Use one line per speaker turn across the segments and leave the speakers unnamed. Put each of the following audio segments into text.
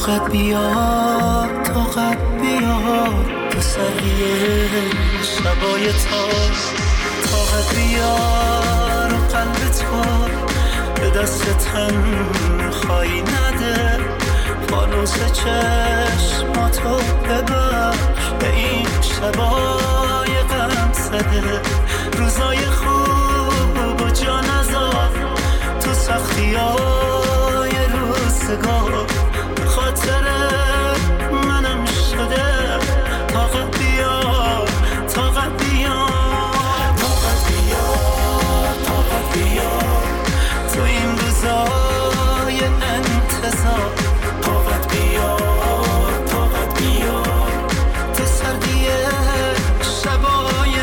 طاقت بیار طاقت بیار تو سریه شبای تاز طاقت بیار و قلب تو به دست تنهایی نده فانوس چشماتو ببخش به این شبای غم زده روزای خوب و جا نذار تو سختیای روزگار به خاطر منم شده طاقت بیار طاقت بیار طاقت بیار طاقت بیار تو این روزای انتظار طاقت بیار طاقت بیار تو سردی شبای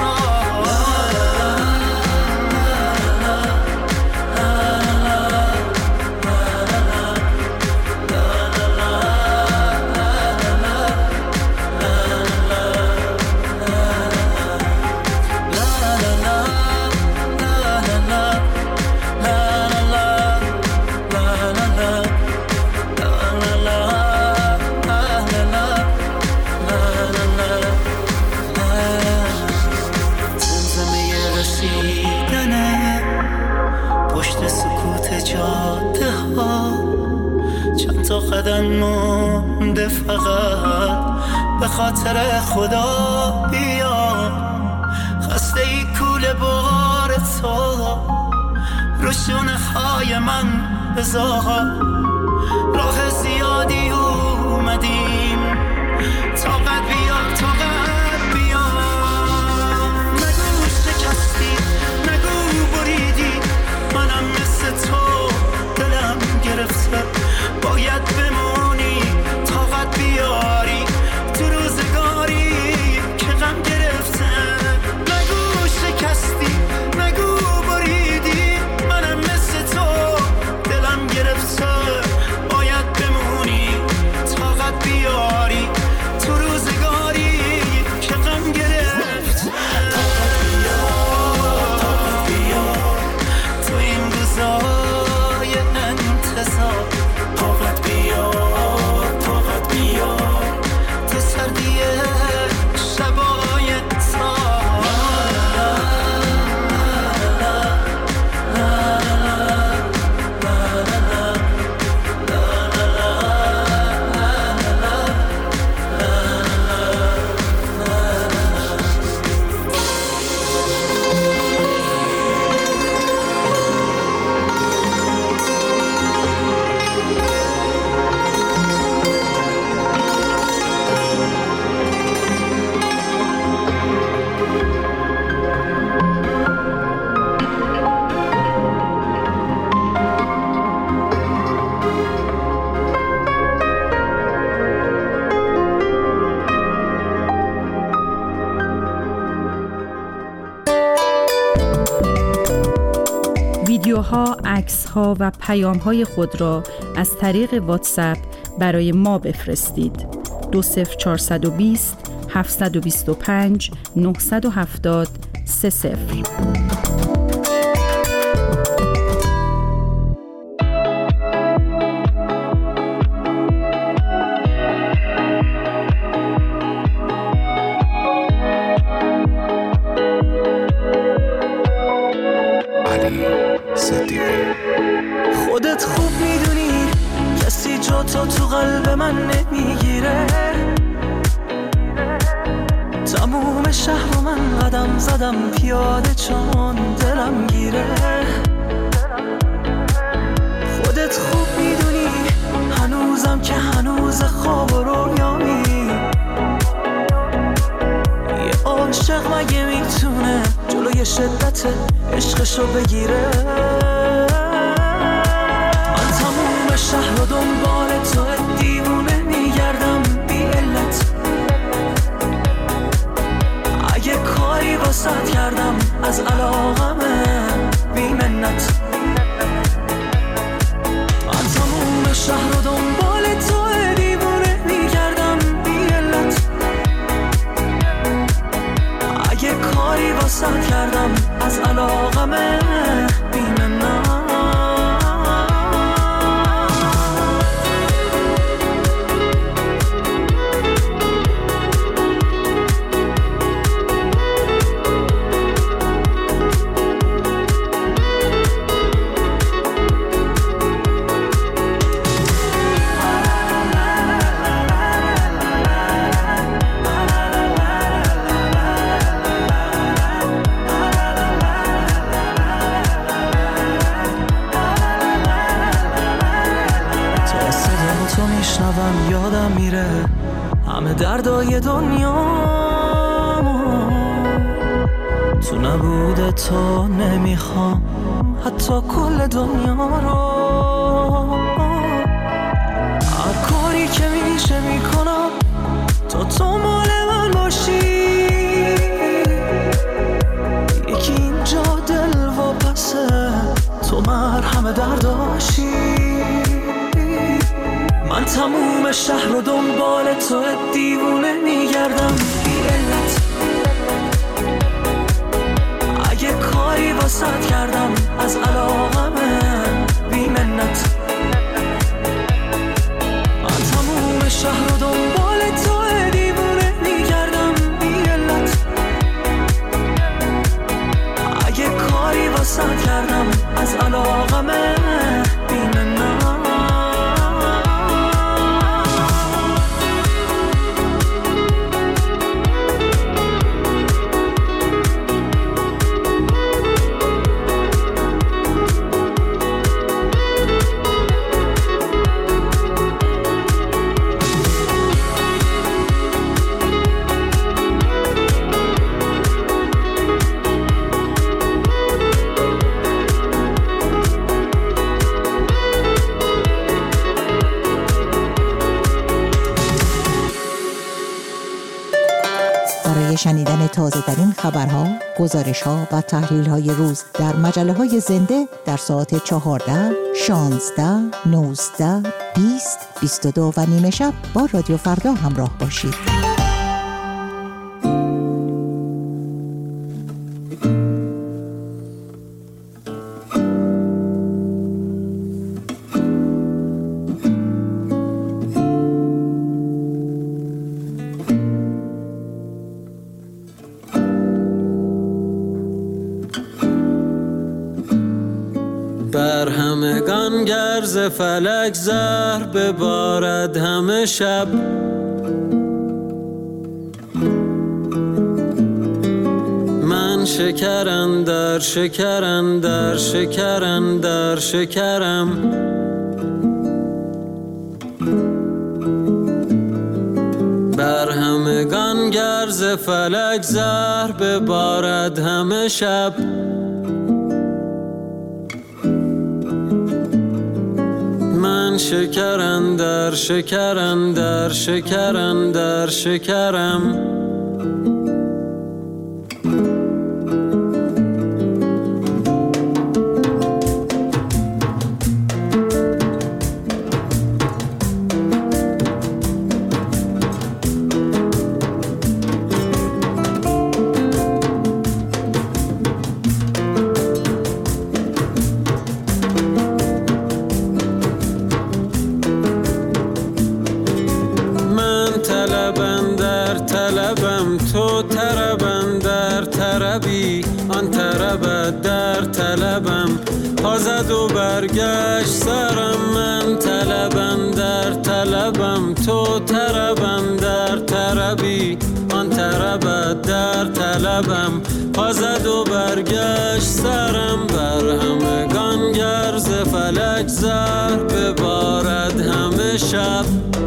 قدم مونده فقط به خاطر خدا بیا خسته ای کوله بار تو رو شونه های من بذار راه زیادی اومدیم طاقت بیار طاقت بیار نگو شکستی نگو بریدی منم مثل تو دلم گرفته باید بمونی طاقت بیاری تو روزگاری که غم گرفته نگو شکستی نگو بریدی منم مثل تو دلم گرفته باید بمونی طاقت بیاری تو روزگاری که غم گرفته طاقت بیار طاقت بیار تو این روزای انتظار طاقت بیار طاقت بیار تو سردی شبای تار
ویدیوها، عکس‌ها و پیام‌های خود را از طریق واتساپ برای ما بفرستید. 20420 725 970 30.
خودت خوب میدونی کسی جا تو قلب من نمیگیره تموم شهر و من قدم زدم پیاده چون دلم گیره خودت خوب میدونی هنوزم که هنوز خواب و رویامی یه عاشق مگه میتونه جلوی شدت عشقشو بگیره من تموم شهر و دنبال تو دیوونه میگردم بی علت اگه کاری واسط کردم از علاقمه بی منت من تموم شهر و دنبال تو دیوونه میگردم بی علت اگه کاری واسط کردم از علاقمه بی منت میشنوم یادم میره همه دردای دنیا تو نبوده تو نمیخوام حتی کل دنیا رو هر کاری که میشه میکنم تا تو مال من باشی یکی اینجا دل و پسه تو مرهم درداشی من تموم شهر رو دنبال تو دیوونه میگردم بی علت اگه کاری واسط کردم از علاقمه بی منت من تموم شهر رو دنبال تو دیوونه میگردم بی علت اگه کاری واسط کردم از علاقمه بی منت
برای شنیدن تازه‌ترین خبرها، گزارش‌ها و تحلیل‌های روز در مجله‌های زنده در ساعت 14, 16, 19, 20, 22 و نیمه شب با رادیو فردا همراه باشید.
بر همگان گرز فلک زهر ببارد همه شب من شکرم در شکرم در شکرم در شکرم بر همگان گرز فلک زهر ببارد همه شب من شکرم در شکرم در شکرم در شکرم تو طربم در طربی آن طربت در طلبم پازد و برگشت سرم من طلبم در طلبم تو طربم در طربی آن طربت در طلبم پازد و برگشت سرم بر همگان گرز فلک زهر ببارد همه شب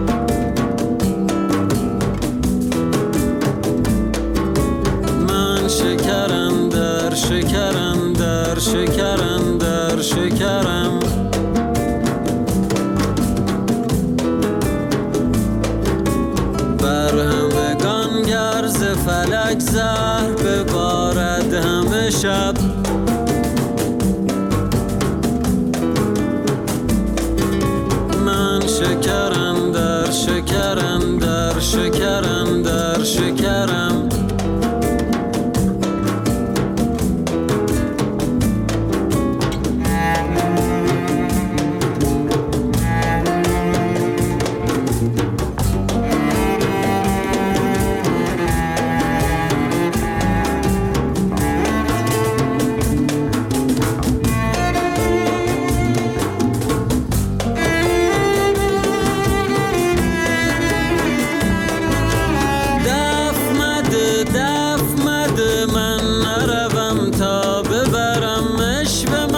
شکرم در شکرم در شکرم در شکرم بر همگان گرز فلک زهر ببارد همه شب من شکرم در شکرم در شکرم در شکرم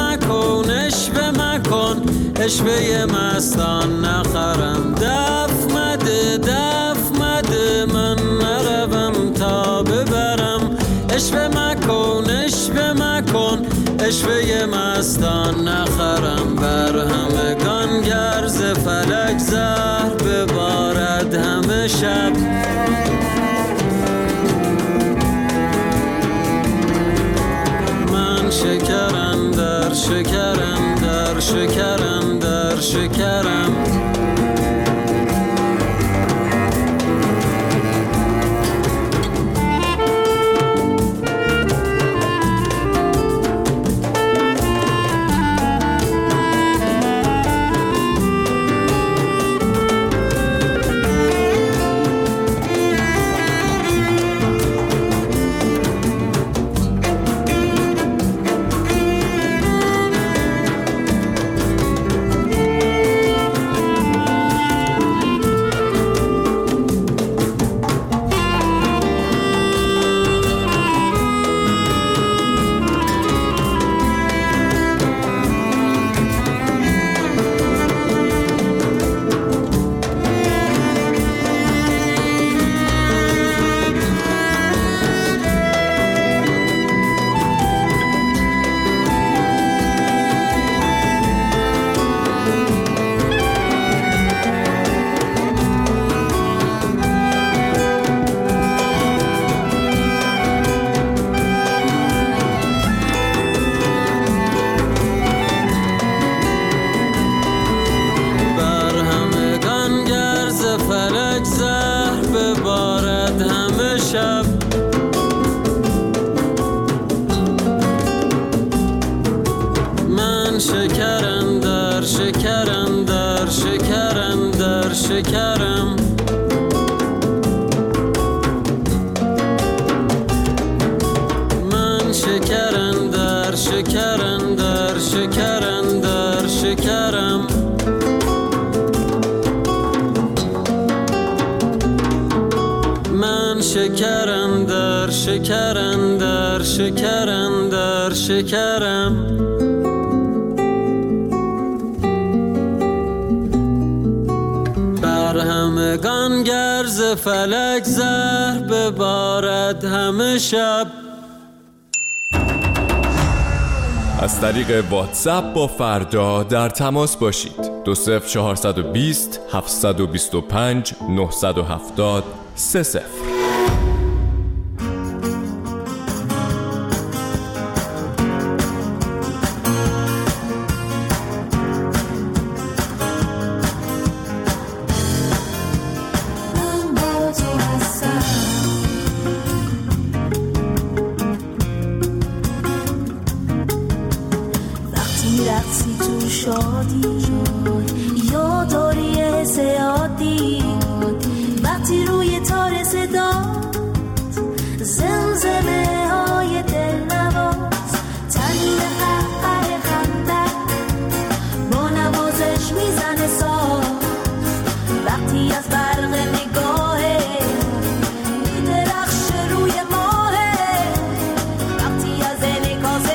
اشوه مستان نخرم دف اشوه مکن اشوه مکن اشوه مستان نخرم بر همگان گرز فلک زهر ببارد همه شب من شکرم در شکرم در شکرم در شکرم شکرم در شکرم در شکرم در شکرم من شکرم در شکرم در شکرم در شکرم من شکرم در شکرم در شکرم در شکرم همگان گرز فلک زهر ببارد همه شب.
از طریق واتساپ با فردا در تماس باشید. 20420 725 970 30.
رقصی تو شادی یا داری زیادی وقتی روی تار صدا زمزمه های دلنواز تنین قهقه خنده با نوازش میزنه ساز وقتی از برق نگاهه میدرخشه روی ماهه وقتی از انعکاس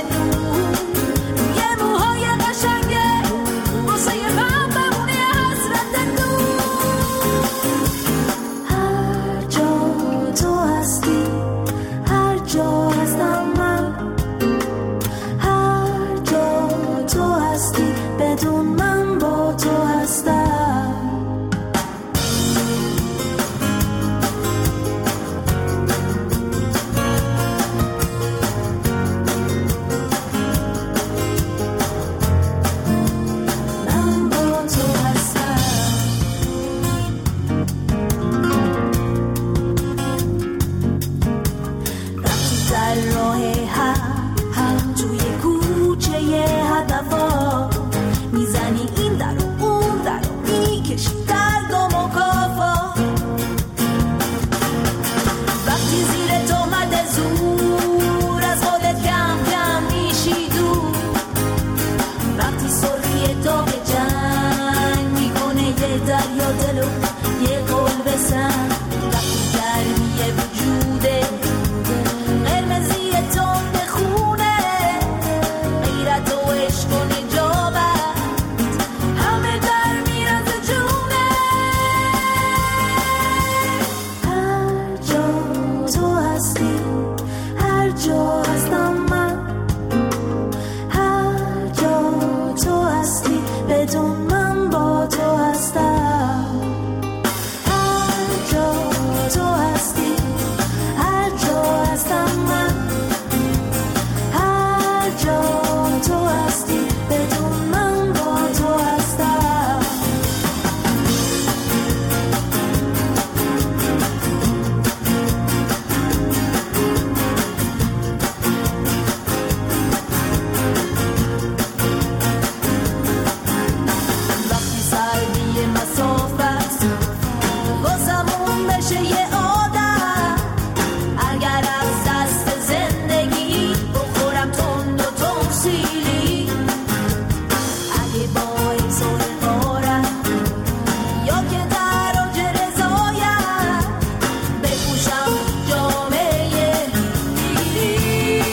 باشه یه آدم، اگر از دست زندگی بخورم تند و تنسیلی، اگه باعث افتخارم یا که در اوج رضایم بپوشم جامعه دیری،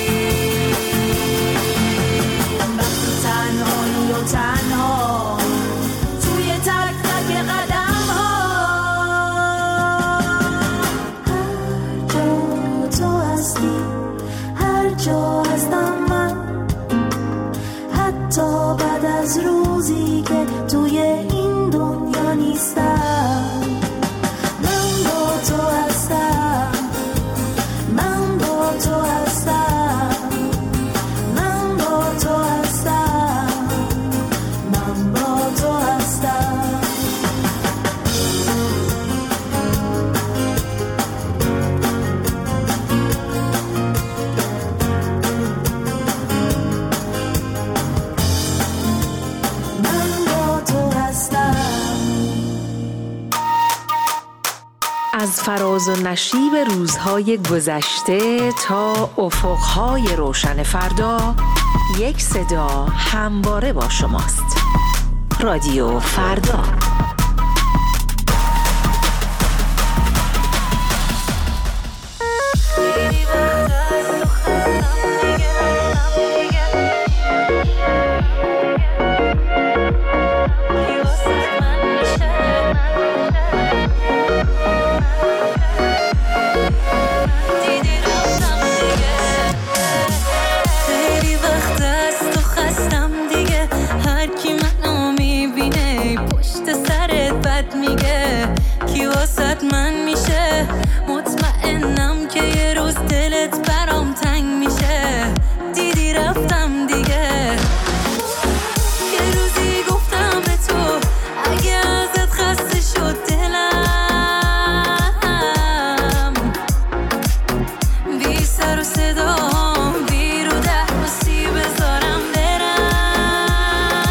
وقتی تنهایی و تنها توی تک تک قدم ها، هر جا تو هستی هر جا هستم من، حتی بعد از روزی که توی این دنیا نیستم، من با تو هستم، من با تو هستم، من با تو هستم، من با تو هستم. من با تو هستم.
از فراز و نشیب روزهای گذشته تا افقهای روشن فردا، یک صدا همواره با شماست. رادیو فردا.
خیلی وقت از تو خستم دیگه، هر کی منو میبینه پشت سرت بد میگه، کی واسط من میشه، مطمئنم که یه روز دلت برام تنگ میشه، دیدی رفتم دیگه، یه روزی گفتم به تو اگه ازت خسته شد دلم، بی سر و صدا بی رو درمسی بذارم برم،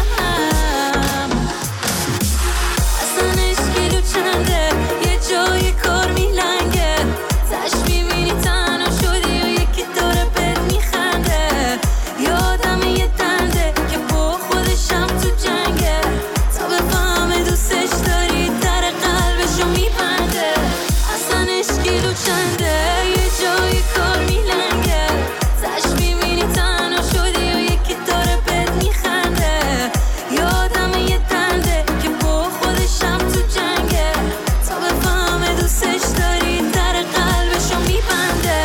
اصلا اشکیلو چنده یه جای کار میلنگه، تش میبینی تنها شدی و یکی داره بهت میخنده، یادم یه دنده که با خودشم تو جنگه، تا بفهمه دوستش داری در قلبشو میبنده، اصلا اشکیلو چنده یه جای کار میلنگه، تش میبینی تنها شدی و یکی داره بهت میخنده، یادم یه دنده که با خودشم تو جنگه، تا بفهمه دوستش داری در قلبشو میبنده.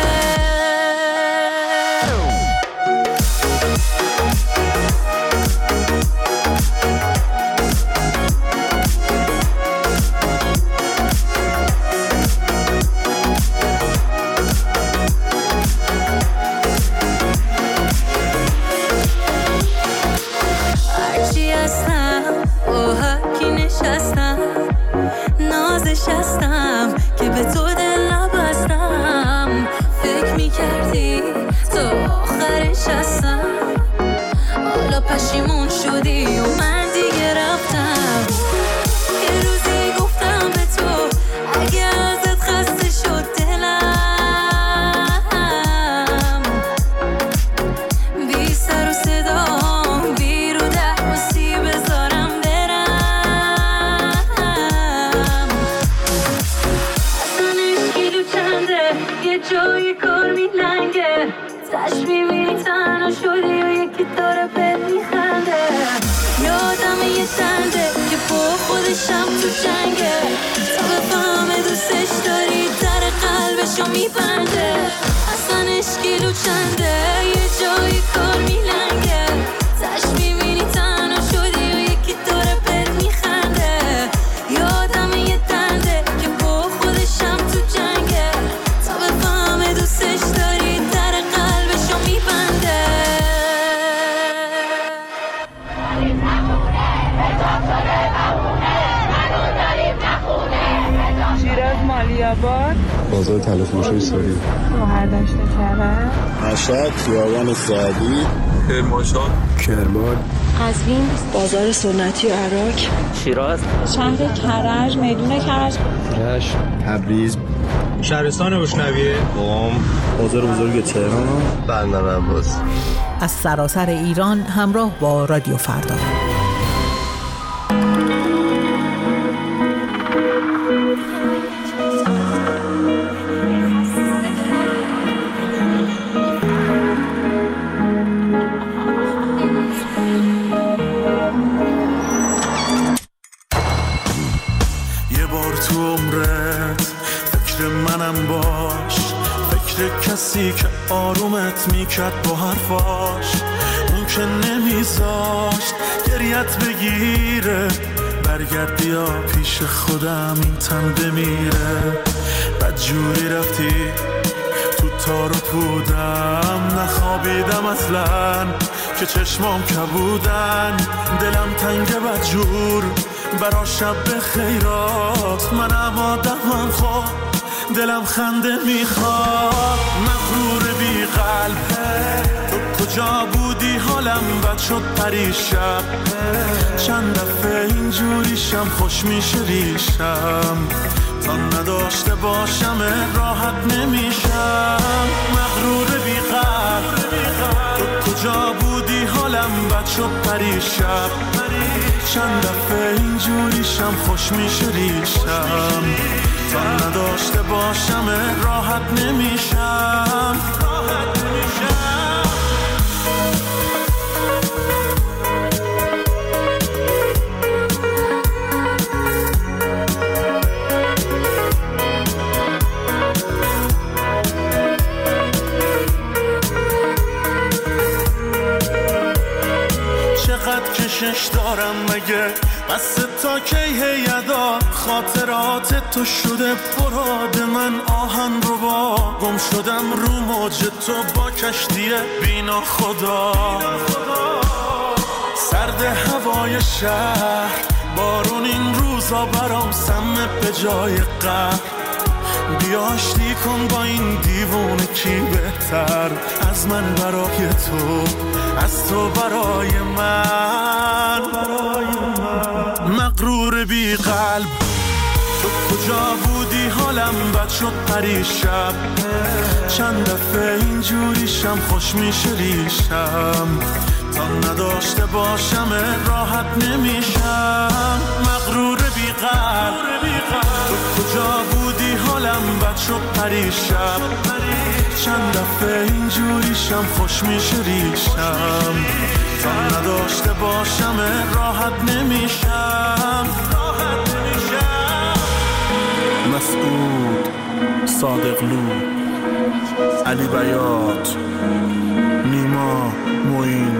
هرچی هستم با هرکی نشستم، نازش هستم که به تو دل نبستم، فکر میکردی تا آخرش هستم، حالا پشیمون شدی و من دیگه رفتم، یه روزی گفتم به تو اگه ازت خسته شد دلم، بی سر و صدا بی رو درمسی بذارم برم، اصلا اشکیلو چنده یه جای کار میلنگه، تش میبینی تنها شدی و یکی داره بهت میخنده، یادم یه دنده که با خودشم تو جنگه، تا بفهمه دوستش داری در قلبشو میبنده، اصلا اشکیلو چنده یه جای کار میلنگه، تش میبینی تنها شدی و یکی داره بهت میخنده، یادم یه دنده که با خودشم تو جنگه، تا بفهمه دوستش داری در قلبشو میبنده.
شیراز مالیاباد،
بازار طلافروشی ساری،
مهردشت کرد،
مشهد، خیابان سعدی،
کرمانشاه،
کرمان،
قزوین، بازار سنتی عراق،
شیراز،
شهر کرج، میدون کرج،
رشت، تبریز،
شهرستان روشنویه،
قم، بازار بزرگ تهران،
بندرعباس.
از سراسر ایران همراه با رادیو فردا.
یه بار تو عمرت فکر منم باش، فکر کسی که آرومت میکرد با حرفاش، اون که نمیذاشت گریت بگیره، برگرد بیا پیش خودم این تن بمیره. بدجوری رفتی تو تار و پودم، نخوابیدم اصلا که چشمام کبودن، دلم تنگ بدجور برا شب خیرات، منم آدمم خواب دلم خنده میخواد. مغرور بی قلبه تو کجا بودی، حالم بد شد پریشب، چند دفعه اینجوریشم خوش میشه ریشم، تا نداشته باشم راحت نمیشم. مغرور بی قلب تو کجا بودی، حالم بد شد پریشب، چند دفعه اینجوریشم خوش میشه ریشم، تا نداشته باشم راحت نمیشم. چقدر کشش دارم مگه، بس تا کی هیدا، خاطرات تو شده پراد من آهن رو با، گم شدم رو موج تو با کشتی بینا خدا. سرد هوای شهر، بارون این روزا برام سمه به جای قهر، بیا آشتی کن با این دیوونه کی بهتر از من برای تو، از تو برای من. مغرور بی قلب تو کجا بودی، حالم بد شد پریشب، چند دفعه اینجوریشم خوش میشه ریشم، تا نداشته باشم راحت نمیشم. مغرور بی قلب تو کجا بودی، حالم بد شد پریشب، چند دفعه اینجوریشم خوش میشه ریشم، تا نداشته باشم راحت نمیشم. مسعود، صادقلو، علی بیات، نیما، معین.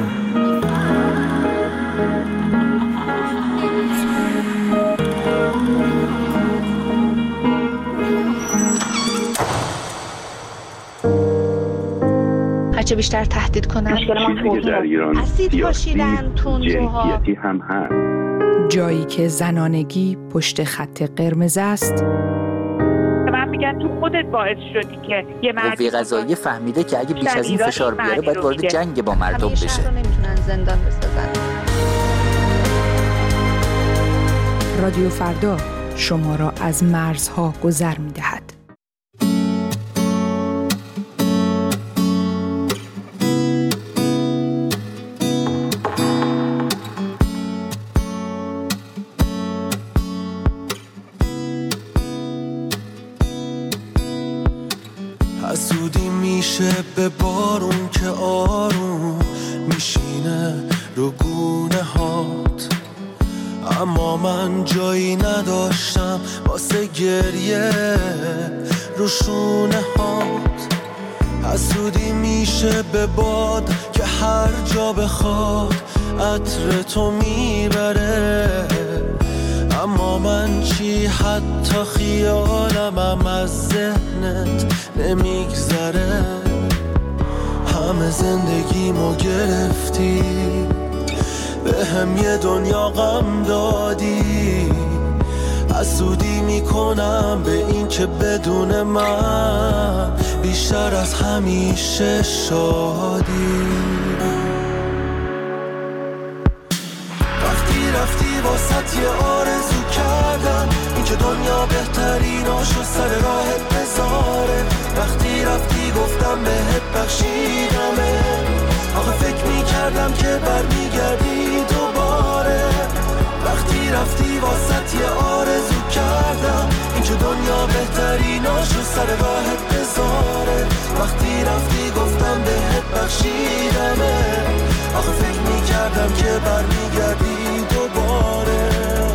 هرچه بیشتر تهدید کنن اسید پاشیدن تندروها،
هم هست.
جایی که زنانگی پشت خط قرمز است.
من میگن تو خودت باعث شدی که یه
قوه قضاییه فهمیده که اگه بیش از این فشار بیاره باید وارد جنگ با مردم بشه.
شهر رو نمیتونن زندان بسازن.
رادیو فردا شما را از مرزها گذر می‌دهد.
حسودی میشه به بارون که آروم میشینه رو گونه هات، اما من جایی نداشتم واسه گریه رو شونه هات. حسودی میشه به باد که هر جا بخواد عطر تو میبره، اما من چی حتی خیالمم از ذهنت نمیگذره. همه زندگیمو گرفتی، به هم یه دنیا غم دادی، حسودی میکنم به این که بدون من بیشتر از همیشه شادی. واسط یه آرزو کردم، این که دنیا بهتریناشو سر راهت بذاره. وقتی رفتی گفتم بهت بخشیدمه، آخه فکر میکردم که برمیگردی دوباره. وقتی رفتی واسط یه آرزو کردم، این که دنیا بهتریناشو سر راهت بذاره. وقتی رفتی گفتم بهت بخشیدمه، آخه فکر میکردم که برمیگردی دوباره.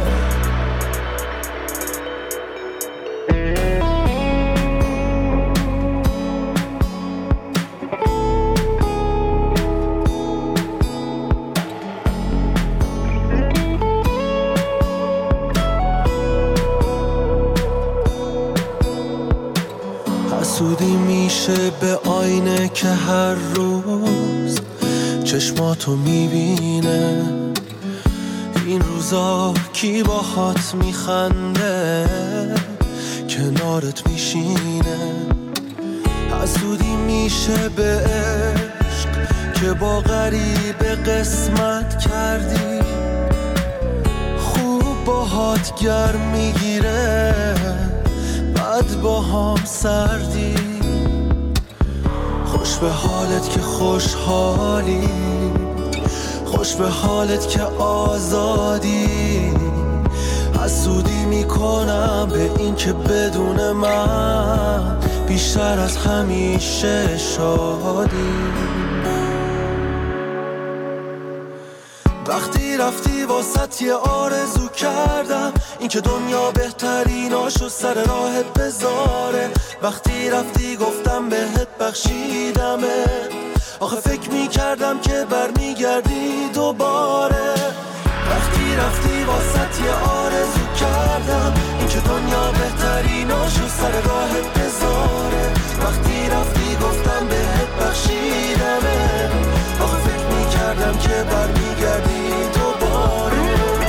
حسودی میشه به آینه که هر روز چشماتو میبینه. این روزا کی باهات میخنده کنارت میشینه. حسودی میشه به عشق که با غریبه قسمت کردی، خوب باهات گرم میگیره بعد با هم سردی. خوش به حالت که خوشحالی، خوش به حالت که آزادی. حسودی میکنم به این که بدون من بیشتر از همیشه شادی. وقتی رفتی واسط یه آرزو کردم، این که دنیا بهتریناشو سر راهت بذاره. وقتی رفتی گفتم بهت بخشیدمه، آخه فکر میکردم که برمیگردی دوباره. وقتی رفتی واسط یه آرزو کردم، این که دنیا بهتریناشو سر راهت بذاره. وقتی رفتی گفتم بهت بخشیدمه، آخه فکر میکردم که برمیگردی دوباره.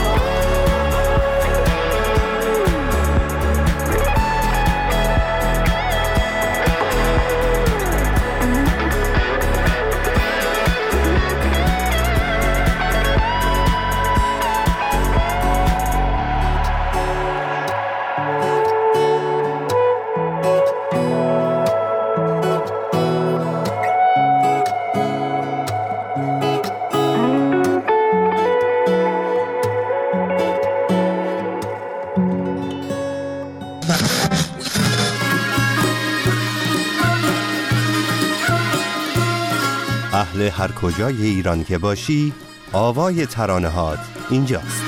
اهل هر کجای ایران که باشی، آوای ترانه‌هات اینجاست.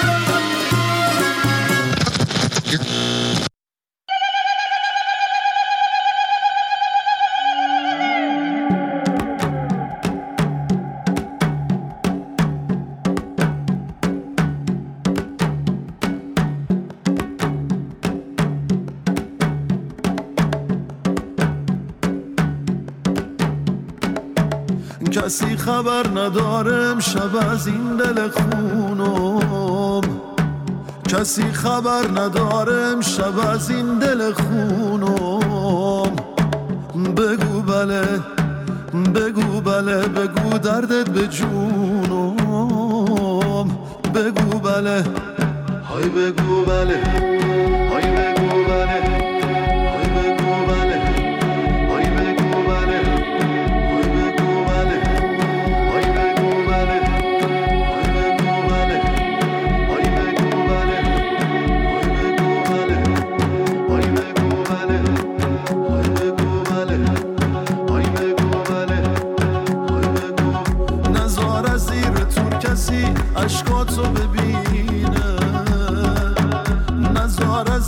کسی خبر نداره امشب از این دل خونم، کسی خبر نداره امشب از این دل خونم. بگو بله بگو بله، بگو دردت به جونم. بگو بله های بگو بله، های بگو بله، های بگو بله، های بگو بله، های بگو بله، های بگو بله، های بگو بله، های بگو بله، های بگو بله، های بگو بله، های بگو بله، های بگو. نزار از زیر تور کسی اشکاتو ببینه، نزار از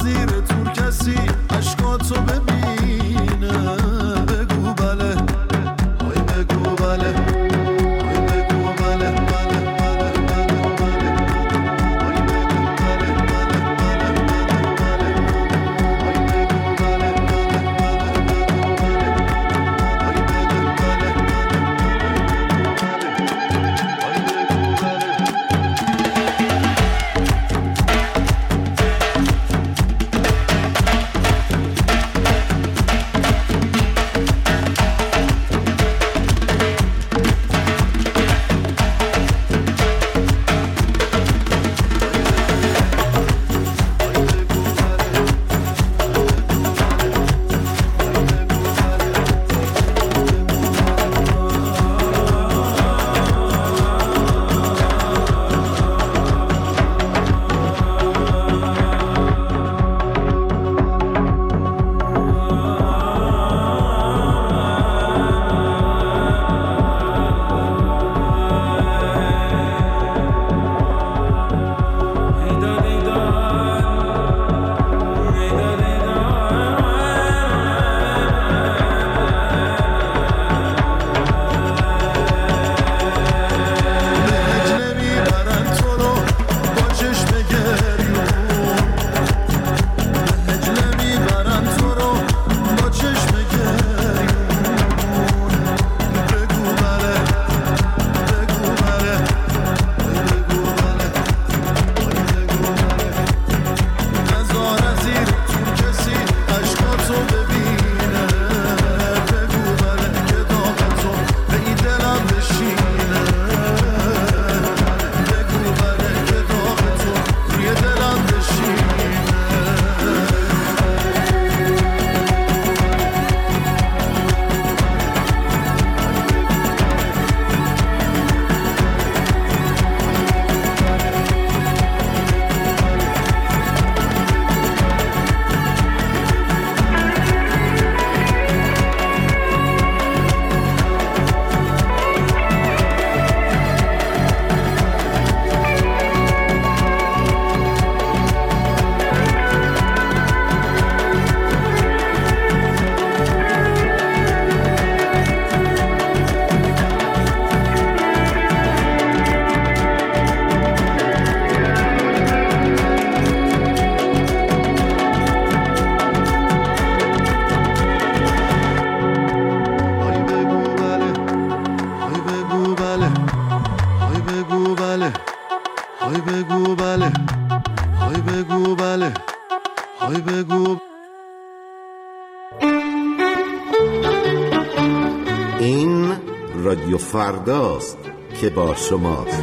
رادیو فرداست که با شماست.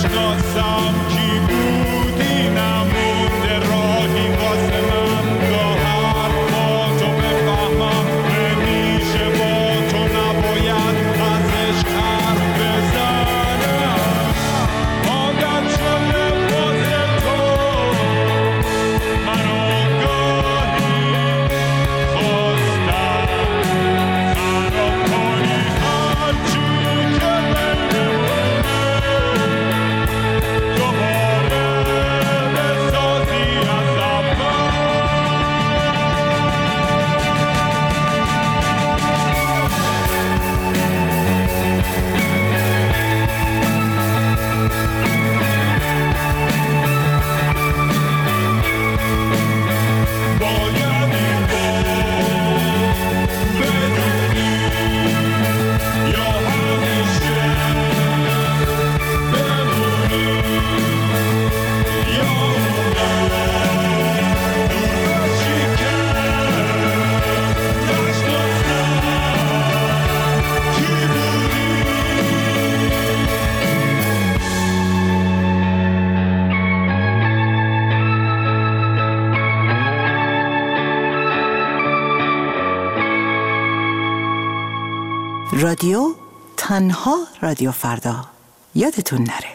نشناسم کی بودی نمونده راهی واسه من تا حرفاتو بفهمم نمیشه با تو نباید ازش حرف بزنم عادت شده واسه تو من آگاهی خواستم خراب کنی هرچی که بمونه دوباره بسازی از اول باید این بار بدونی یا همیشه بمونی یا دور بشی که نشناسم کی بودی.
رادیو تنها رادیو فردا، یادتون نره.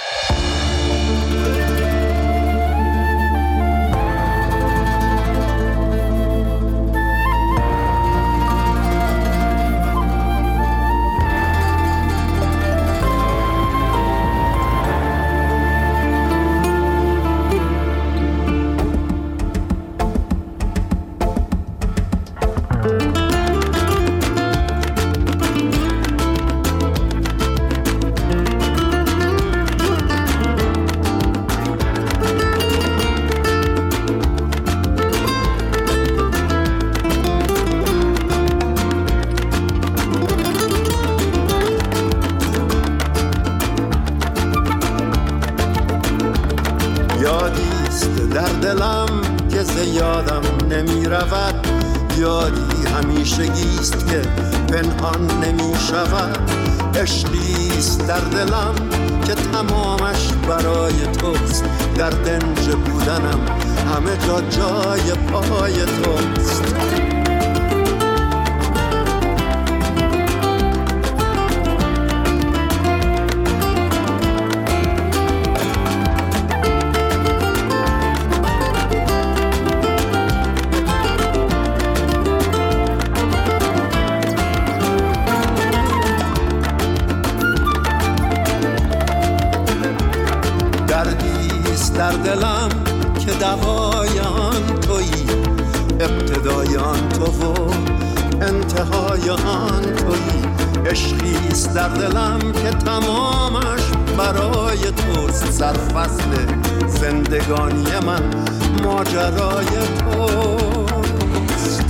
یادیست در دلم که زیادم نمی رود، یادی همیشگیست که پنهان نمی شود، عشقیست در دلم که تمامش برای توست، در دنج بودنم همه جا جای پای توست. در دلم که دوای آن تویی، ابتدای آن تو و انتهای آن تویی، عشقیست در دلم که تمامش برای توست، سرفصل زندگانی من ماجرای توست.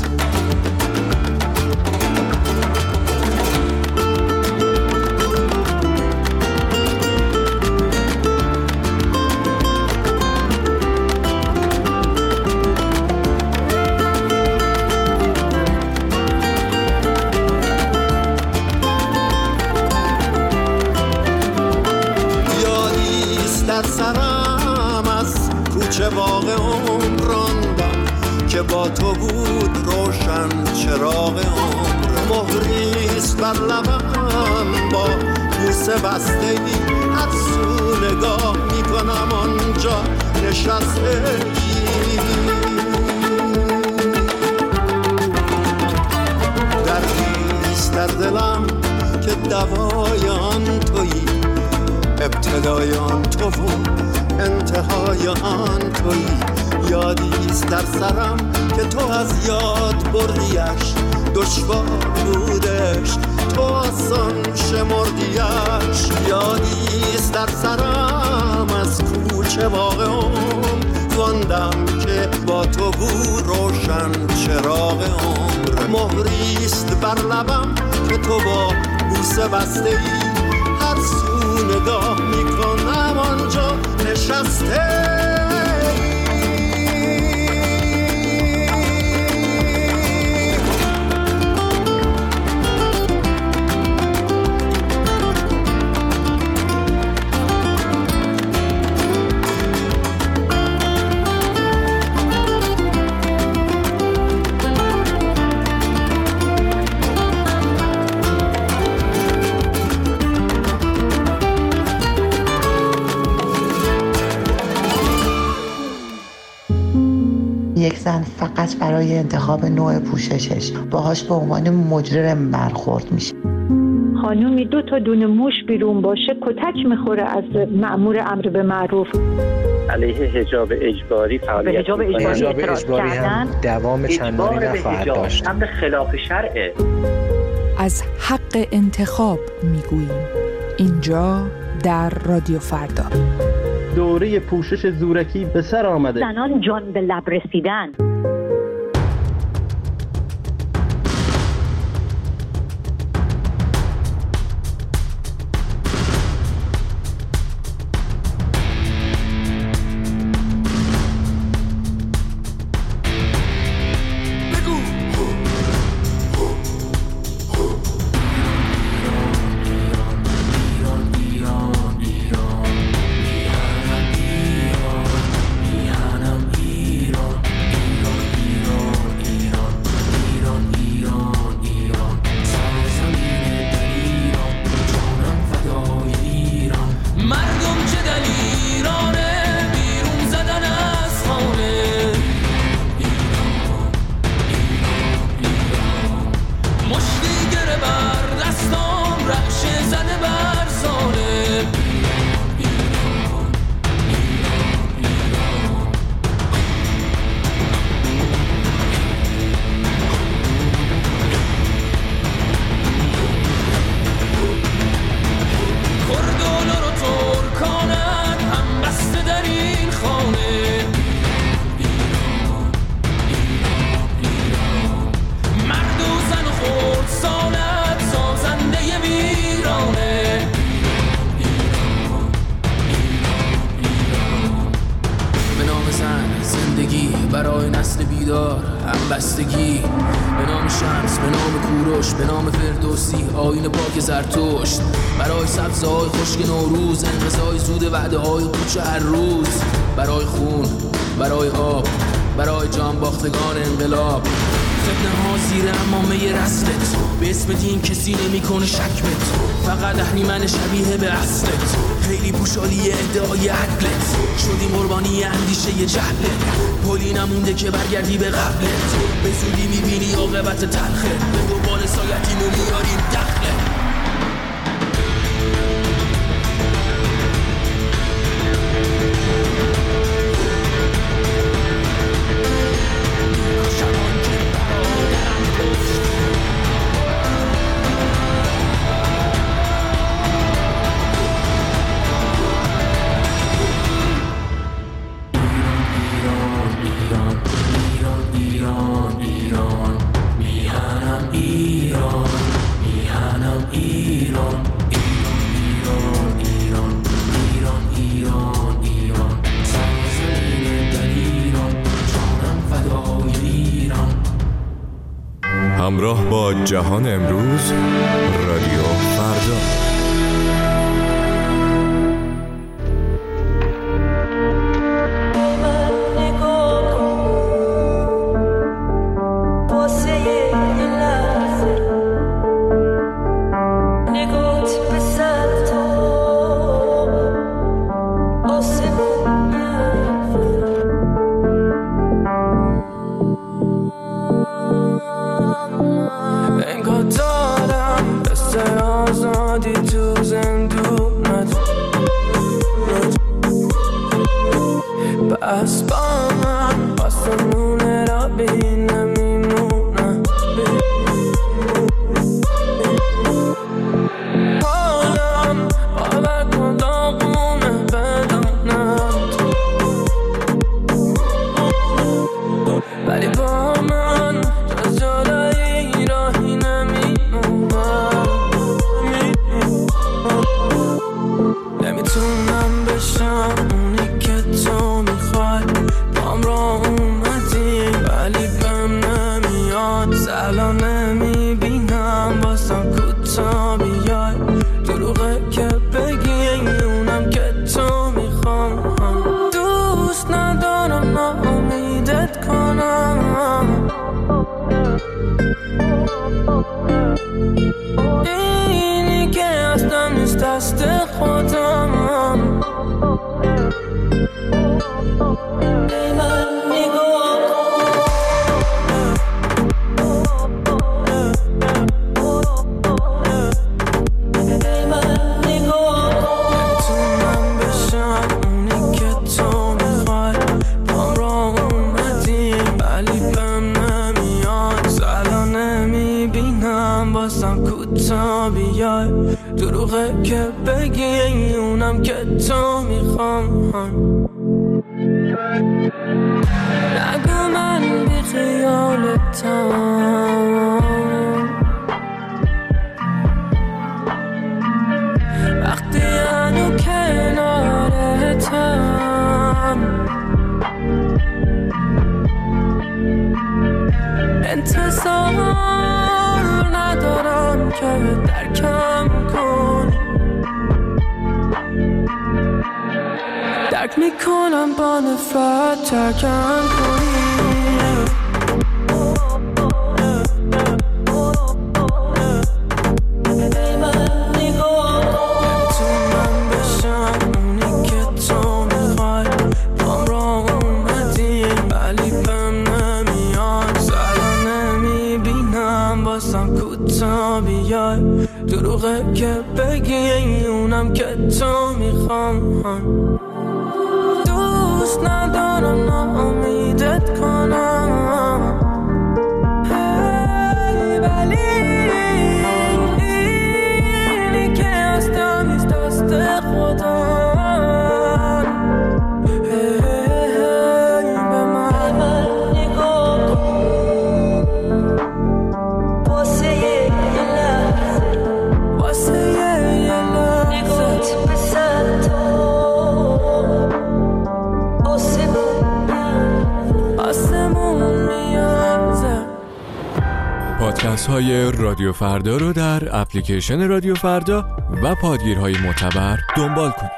در سرم از کوچه باغ عمر راندم که با تو بود روشن چراغ عمر، مهریست بر لبم با بوسه بستگی، هر سو نگاه میکنم آنجا نشستگی. دردیست در دلم که دوای آن تویی، ابتدای آن تو و انتهای آن تویی، یادیست در سرم که تو از یاد بردیش، دشوار بودش تو آسان شمردیش، یادیست در سرم از کوچه باغ عمر خواندم که با تو بود روشن چراغ عمر، مهریست بر لبم که تو با بوسه بسته ای، هر سو نگاه میکنم آنجا نشسته.
یک زن فقط برای انتخاب نوع پوششش باهاش به عنوان مجرم برخورد میشه.
خانومی 2 تا دونه موش بیرون باشه کتک میخوره از مأمور امر به معروف.
علیه حجاب اجباری فعالیت
حجاب اجباری هم دوام چندانی نخواهد داشت.
امر خلاف شرعه.
از حق انتخاب میگوییم اینجا در رادیو فردا.
دوره پوشش زورکی به سر آمده.
زنان جان به لب رسیدن.
برای نسل بیدار همبستگی، به نام شمس، به نام کوروش، به نام فردوسی، آیین پاک زرتشت، برای سبزهای خشک نوروز، انقضای زود وعده های پوچ هر روز، برای خون، برای آب، برای جان باختگان انقلاب، فتنه ها زیر امامه رسلت، به اسم دین کسی نمی کنه شکمت، فقط اهریمن شبیه به اصلت، خیلی پوشالی ادعای عدلت، شدی قربانی اندیشه جهلت، پلی نمونده که برگردی به قبلت، به زودی میبینی عاقبت تلخت، به دنبال سایتیمو میاریم دخلت.
همراه با جهان امروز، رادیو فردا.
اینی که اصلا نیست دست خودم،
بیای. دروغه که بگی اونم که تو میخوام. نگو من بی خیالتم، وقتی هنو کنارتم. انتظار ندارم که درکم کنی، درک میکنم با نفرت ترکم کنی. دروغه که بگی اونم که تو میخوام. دوست ندارم ناامیدت کنم، ولی اینی که هستم نیست دست خدا.
پادکست های رادیو فردا رو در اپلیکیشن رادیو فردا و پادگیرهای معتبر دنبال کنید.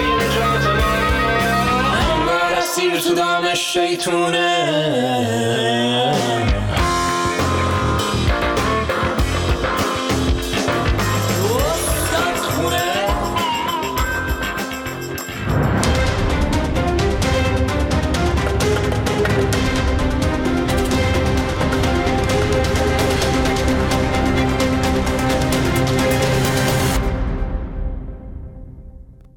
شیطونه